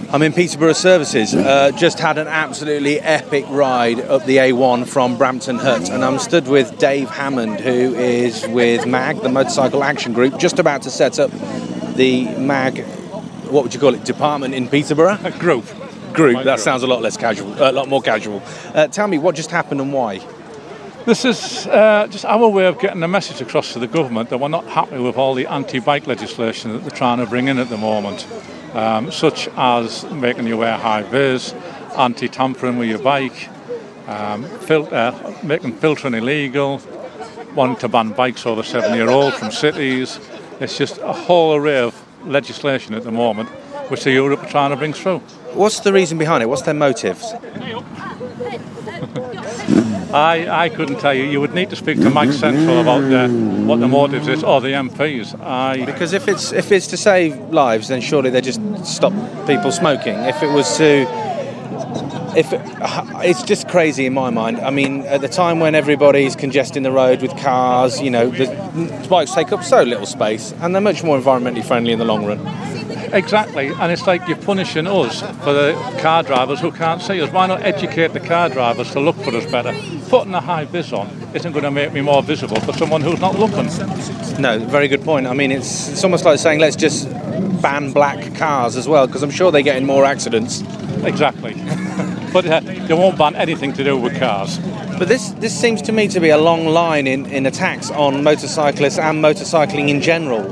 I'm in Peterborough Services. Just had an absolutely epic ride up the A1 from Brampton Hut, and I'm stood with Dave Hammond, who is with MAG, the Motorcycle Action Group, just about to set up the MAG, what would you call it, department in Peterborough? A group. That sounds a lot less casual, a lot more casual. Tell me, what just happened and why? This is just our way of getting a message across to the government that we're not happy with all the anti-bike legislation that they're trying to bring in at the moment, such as making you wear high vis, anti-tampering with your bike, making filtering illegal, wanting to ban bikes over 7-year-old from cities. It's just a whole array of legislation at the moment which the Europe are trying to bring through. What's the reason behind it? What's their motives? I couldn't tell you. You would need to speak to Mike Central about what the motives is, or the MPs. Because if it's to save lives, then surely they just stop people smoking. It's just crazy in my mind. I mean, at the time when everybody's congesting the road with cars, the bikes take up so little space, and they're much more environmentally friendly in the long run. Exactly, and it's like you're punishing us for the car drivers who can't see us. Why not educate the car drivers to look for us better? Putting a high vis on isn't going to make me more visible for someone who's not looking. No, very good point. I mean, it's almost like saying let's just ban black cars as well, because I'm sure they get in more accidents. Exactly. But they won't ban anything to do with cars. But this seems to me to be a long line in attacks on motorcyclists and motorcycling in general.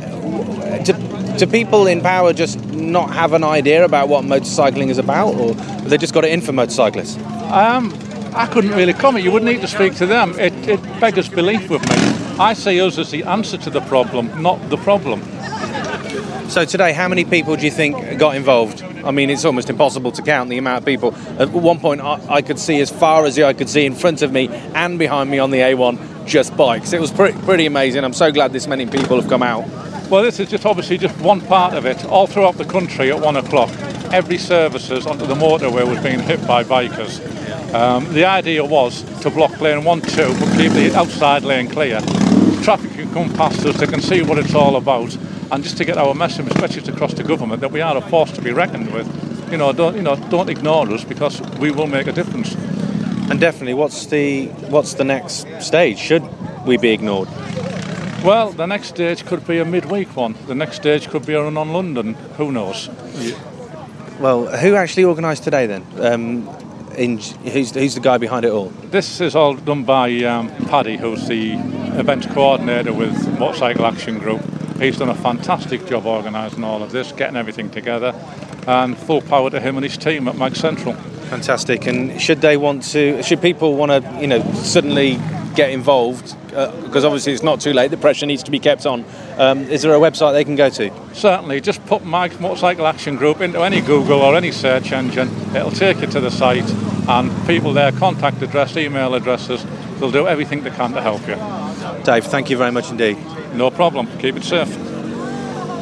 Do people in power just not have an idea about what motorcycling is about, or have they just got it in for motorcyclists? I couldn't really comment. You would need to speak to them. It beggars belief with me. I see us as the answer to the problem, not the problem. So today, how many people do you think got involved? I mean, it's almost impossible to count the amount of people. At one point, I could see as far as the eye could see in front of me and behind me on the A1, just bikes. It was pretty amazing. I'm so glad this many people have come out. Well, this is just one part of it. All throughout the country at 1 o'clock, every services onto the motorway was being hit by bikers. The idea was to block lane 1, 2, but keep the outside lane clear. Traffic can come past us, they can see what it's all about, and just to get our message across to government that we are a force to be reckoned with. Don't ignore us, because we will make a difference. And definitely, what's the next stage? Should we be ignored? Well, the next stage could be a midweek one. The next stage could be a run on London. Who knows? Yeah. Well, who actually organised today then? Who's the guy behind it all? This is all done by Paddy, who's the events coordinator with Motorcycle Action Group. He's done a fantastic job organising all of this, getting everything together, and full power to him and his team at Mag Central. Fantastic. And should people want to, suddenly get involved, because obviously it's not too late, the pressure needs to be kept on, is there a website they can go to? Certainly, just put MAG Motorcycle Action Group into any Google or any search engine, it'll take you to the site, and people there, contact address, email addresses, they'll do everything they can to help you. Dave, thank you very much indeed. No problem, keep it safe.